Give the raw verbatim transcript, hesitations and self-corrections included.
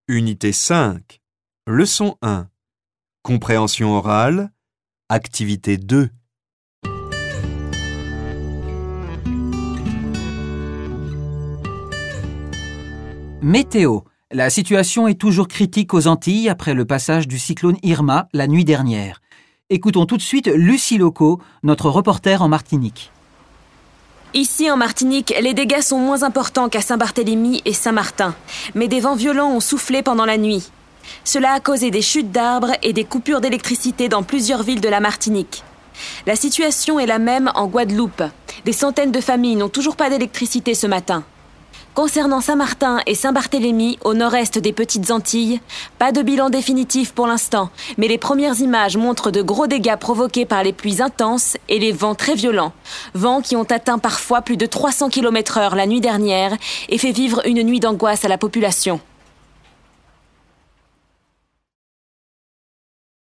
Unité cinq, leçon un. Compréhension orale, activité deux. Météo. La situation est toujours critique aux Antilles après le passage du cyclone Irma la nuit dernière. Écoutons tout de suite Lucie Loco, notre reporter en Martinique. Ici en Martinique, les dégâts sont moins importants qu'à Saint-Barthélemy et Saint-Martin. Mais des vents violents ont soufflé pendant la nuit. Cela a causé des chutes d'arbres et des coupures d'électricité dans plusieurs villes de la Martinique. La situation est la même en Guadeloupe. Des centaines de familles n'ont toujours pas d'électricité ce matin. Concernant Saint-Martin et Saint-Barthélemy, au nord-est des Petites Antilles, pas de bilan définitif pour l'instant, mais les premières images montrent de gros dégâts provoqués par les pluies intenses et les vents très violents. Vents qui ont atteint parfois plus de trois cents kilomètres heure la nuit dernière et fait vivre une nuit d'angoisse à la population.